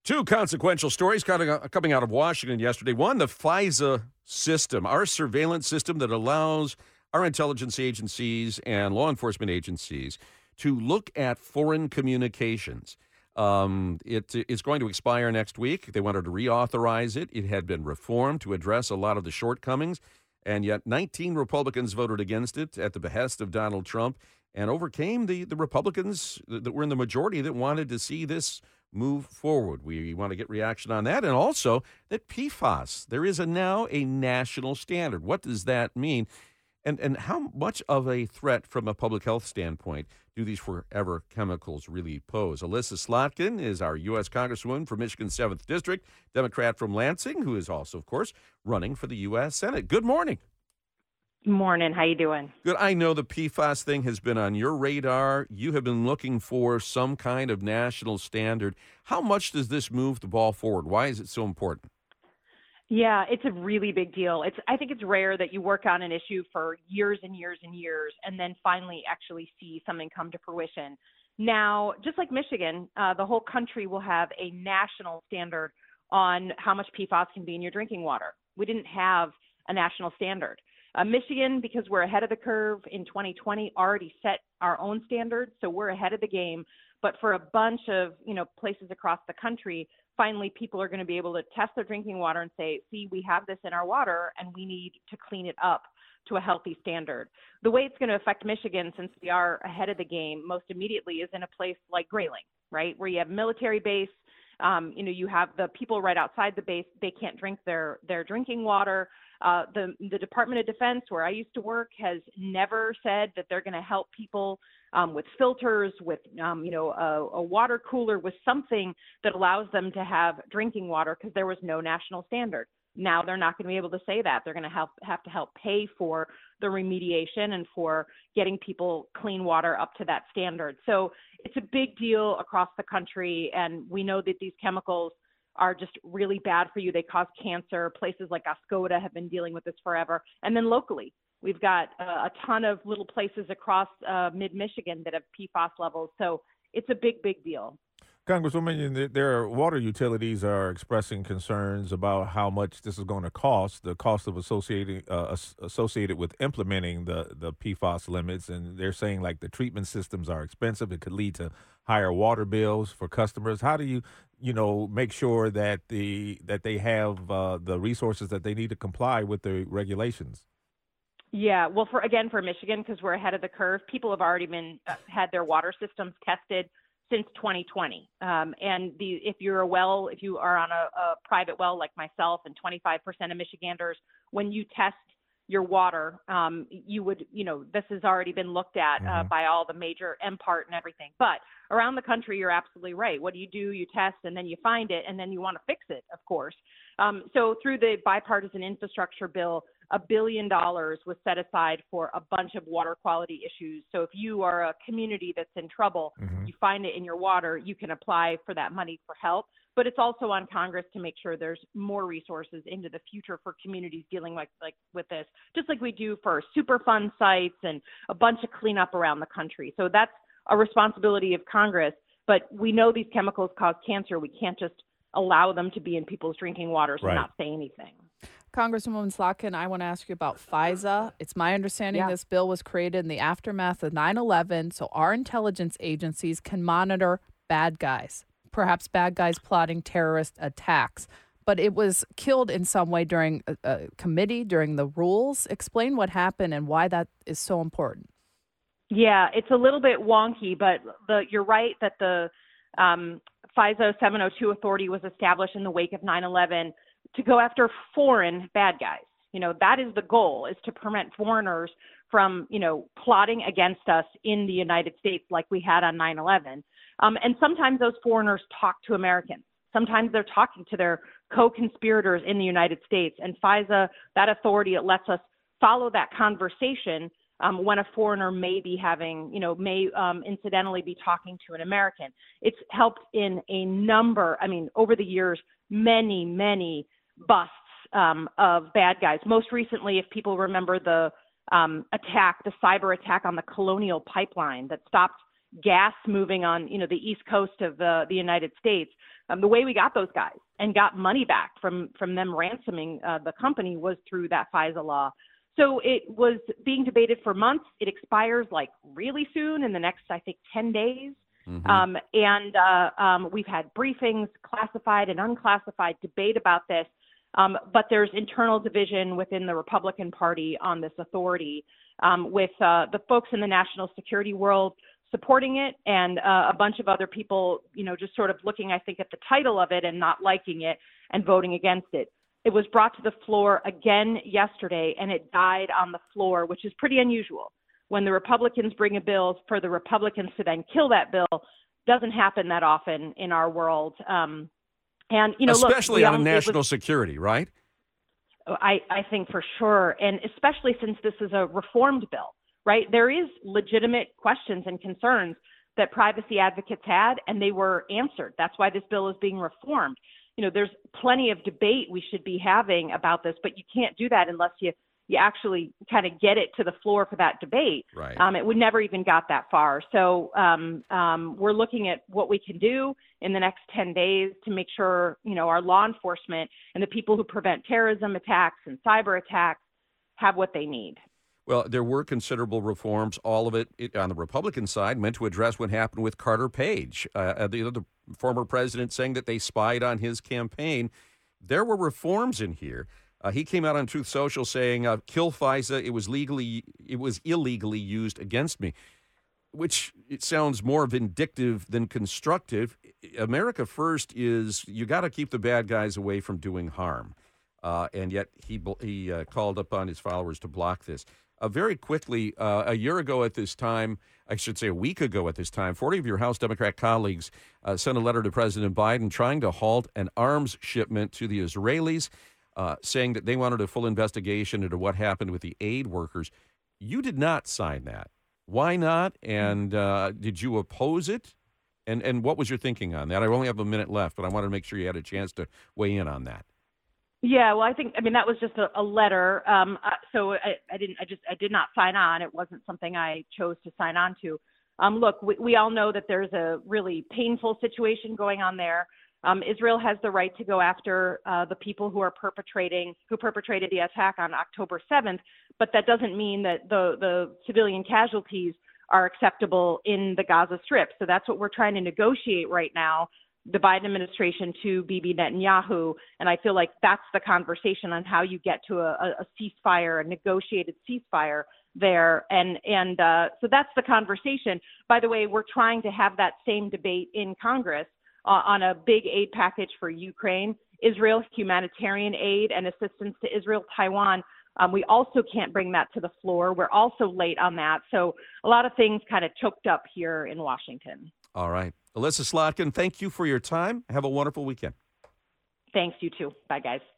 Two consequential stories coming out of Washington yesterday. One, the FISA system, our surveillance system that allows our intelligence agencies and law enforcement agencies to look at foreign communications. It is going to expire next week. They wanted to reauthorize it. It had been reformed to address a lot of the shortcomings, and yet 19 Republicans voted against it at the behest of Donald Trump and overcame the Republicans that were in the majority that wanted to see this move forward. We want to get reaction on that, and also that PFAS, there is now a national standard. What does that mean? And how much of a threat from a public health standpoint do these forever chemicals really pose? Alyssa Slotkin is our U.S. Congresswoman for Michigan's 7th District, Democrat from Lansing, who is also, of course, running for the U.S. Senate. Good morning. Morning. How you doing? Good. I know the PFAS thing has been on your radar. You have been looking for some kind of national standard. How much does this move the ball forward? Why is it so important? Yeah, it's a really big deal. I think it's rare that you work on an issue for years and years and years and then finally actually see something come to fruition. Now, just like Michigan, the whole country will have a national standard on how much PFAS can be in your drinking water. We didn't have a national standard. Michigan, because we're ahead of the curve in 2020, already set our own standards, so we're ahead of the game. But for a bunch of places across the country, finally people are going to be able to test their drinking water and say, see, we have this in our water and we need to clean it up to a healthy standard. The way it's going to affect Michigan, since we are ahead of the game most immediately, is in a place like Grayling, right, where you have military base. You have the people right outside the base. They can't drink their drinking water. The Department of Defense, where I used to work, has never said that they're going to help people with filters, with a water cooler, with something that allows them to have drinking water, because there was no national standard. Now they're not going to be able to say that. They're going to have to help pay for the remediation and for getting people clean water up to that standard. So it's a big deal across the country, and we know that these chemicals are just really bad for you. They cause cancer. Places like Oscoda have been dealing with this forever. And then locally, we've got a ton of little places across mid-Michigan that have PFAS levels. So it's a big, big deal. Congresswoman, their water utilities are expressing concerns about how much this is going to cost, the cost of associated with implementing the PFAS limits. And they're saying like the treatment systems are expensive. It could lead to higher water bills for customers. How do you make sure that they have the resources that they need to comply with the regulations? Yeah, well, for Michigan, because we're ahead of the curve, people have already had their water systems tested since 2020. If you are on a private well like myself, and 25% of Michiganders, when you test your water, this has already been looked at by all the major MPART and everything. But around the country, you're absolutely right. What do? You test, and then you find it, and then you want to fix it, of course. So through the bipartisan infrastructure bill, $1 billion was set aside for a bunch of water quality issues. So if you are a community that's in trouble, you find it in your water, you can apply for that money for help. But it's also on Congress to make sure there's more resources into the future for communities dealing like with this, just like we do for Superfund sites and a bunch of cleanup around the country. So that's a responsibility of Congress. But we know these chemicals cause cancer. We can't just allow them to be in people's drinking waters and not say anything. Congresswoman Slotkin, I want to ask you about FISA. It's my understanding this bill was created in the aftermath of 9/11, so our intelligence agencies can monitor bad guys, perhaps bad guys plotting terrorist attacks. But it was killed in some way during a committee, during the rules. Explain what happened and why that is so important. Yeah, it's a little bit wonky, but you're right that the FISA 702 authority was established in the wake of 9/11 to go after foreign bad guys. That is the goal, is to prevent foreigners from, plotting against us in the United States like we had on 9/11. And sometimes those foreigners talk to Americans. Sometimes they're talking to their co-conspirators in the United States. And FISA, that authority, it lets us follow that conversation when a foreigner may be having, incidentally be talking to an American. It's helped in a number, over the years, many busts of bad guys. Most recently, if people remember the cyber attack on the Colonial Pipeline that stopped gas moving on, the east coast of the United States. The way we got those guys and got money back from them ransoming the company was through that FISA law. So it was being debated for months. It expires like really soon in the next, I think, 10 days. Mm-hmm. We've had briefings, classified and unclassified, debate about this. But there's internal division within the Republican Party on this authority, with the folks in the national security world supporting it and a bunch of other people, just sort of looking, I think, at the title of it and not liking it and voting against it. It was brought to the floor again yesterday, and it died on the floor, which is pretty unusual. When the Republicans bring a bill for the Republicans to then kill that bill, doesn't happen that often in our world. Especially on national security, right? I think for sure, and especially since this is a reformed bill, right? There is legitimate questions and concerns that privacy advocates had, and they were answered. That's why this bill is being reformed. There's plenty of debate we should be having about this, but you can't do that unless you actually kind of get it to the floor for that debate. Right. It would never even got that far. So we're looking at what we can do in the next 10 days to make sure, our law enforcement and the people who prevent terrorism attacks and cyber attacks have what they need. Well, there were considerable reforms, all of it on the Republican side, meant to address what happened with Carter Page, the former president saying that they spied on his campaign. There were reforms in here. He came out on Truth Social saying, kill FISA, it was illegally used against me, which it sounds more vindictive than constructive. America first is you got to keep the bad guys away from doing harm. And yet he called upon his followers to block this. Very quickly, a year ago at this time, I should say a week ago at this time, 40 of your House Democrat colleagues sent a letter to President Biden trying to halt an arms shipment to the Israelis, saying that they wanted a full investigation into what happened with the aid workers. You did not sign that. Why not? And did you oppose it? And what was your thinking on that? I only have a minute left, but I wanted to make sure you had a chance to weigh in on that. Yeah, well, that was just a letter. So I did not sign on. It wasn't something I chose to sign on to. Look, we all know that there's a really painful situation going on there. Israel has the right to go after the people who perpetrated the attack on October 7th, but that doesn't mean that the civilian casualties are acceptable in the Gaza Strip. So that's what we're trying to negotiate right now, the Biden administration to Bibi Netanyahu, and I feel like that's the conversation on how you get to a ceasefire, a negotiated ceasefire there, and so that's the conversation. By the way, we're trying to have that same debate in Congress on a big aid package for Ukraine, Israel, humanitarian aid and assistance to Israel, Taiwan. We also can't bring that to the floor. We're also late on that. So a lot of things kind of choked up here in Washington. All right. Alyssa Slotkin, thank you for your time. Have a wonderful weekend. Thanks, you too. Bye, guys.